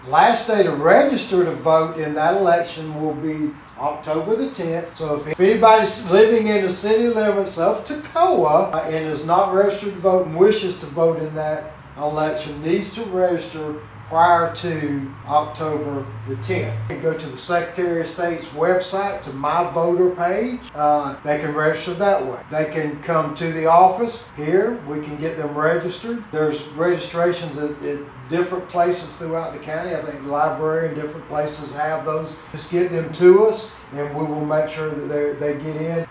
Last day to register to vote in that election will be October the 10th. So if anybody's living in the city limits of Toccoa and is not registered to vote and wishes to vote in that election, needs to register prior to October the 10th. They can go to the Secretary of State's website, to My Voter page. They can register that way. They can come to the office here. We can get them registered. There's registrations at different places throughout the county. I think the library and different places have those. Just get them to us and we will make sure that they get in.